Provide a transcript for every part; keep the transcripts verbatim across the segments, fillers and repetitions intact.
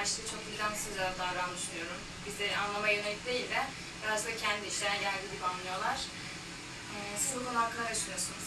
başta çok vicdansızca davranmış düşünüyorum. Bizi anlamaya yönelik değil de biraz da kendi işlerine geldiği gibi anlıyorlar. Ee, siz bu konu hakkında ne düşünüyorsunuz?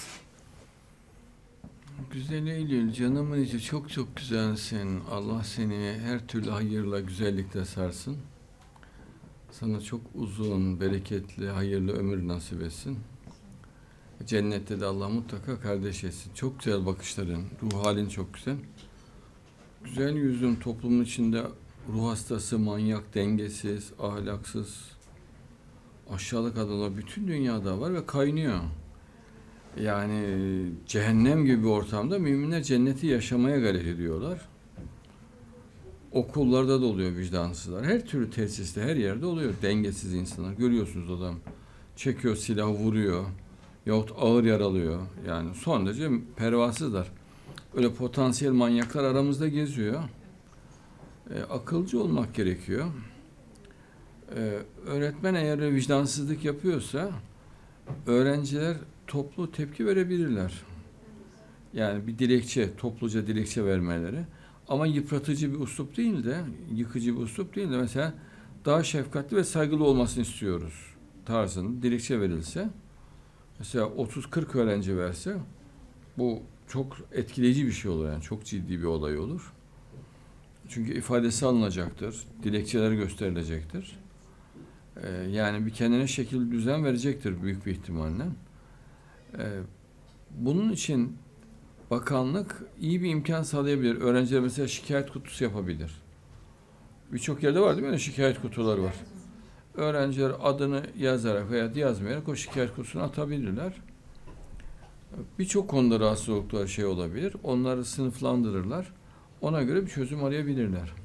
Güzel Eylül, canımın içi çok çok güzelsin. Allah seni her türlü hayırla, güzellikle sarsın. Sana çok uzun, bereketli, hayırlı ömür nasip etsin. Cennette de Allah mutlaka kardeş etsin. Çok güzel bakışların, ruh halin çok güzel. Güzel yüzün toplumun içinde ruh hastası, manyak, dengesiz, ahlaksız, aşağılık adamlar bütün dünyada var ve kaynıyor. Yani cehennem gibi bir ortamda müminler cenneti yaşamaya gayret ediyorlar. Okullarda da oluyor vicdansızlar. Her türlü tesiste, her yerde oluyor dengesiz insanlar. Görüyorsunuz adam çekiyor silah vuruyor yahut ağır yaralıyor. Yani son derece pervasızlar. Öyle potansiyel manyaklar aramızda geziyor. E, akılcı olmak gerekiyor. E, öğretmen eğer vicdansızlık yapıyorsa öğrenciler toplu tepki verebilirler. Yani bir dilekçe, topluca dilekçe vermeleri. Ama yıpratıcı bir üslup değil de, yıkıcı bir üslup değil de mesela daha şefkatli ve saygılı olmasını istiyoruz tarzında dilekçe verilse, mesela otuz kırk öğrenci verse, bu çok etkileyici bir şey olur yani, çok ciddi bir olay olur. Çünkü ifadesi alınacaktır, dilekçeler gösterilecektir. Ee, yani bir kendine şekil düzen verecektir büyük bir ihtimalle. Ee, bunun için bakanlık iyi bir imkan sağlayabilir. Öğrenciler mesela şikayet kutusu yapabilir. Birçok yerde var değil mi? Öyle şikayet kutuları var. Öğrenciler adını yazarak veya yazmayarak o şikayet kutusuna atabilirler. Birçok konuda rahatsızlıklar şey olabilir. Onları sınıflandırırlar. Ona göre bir çözüm arayabilirler.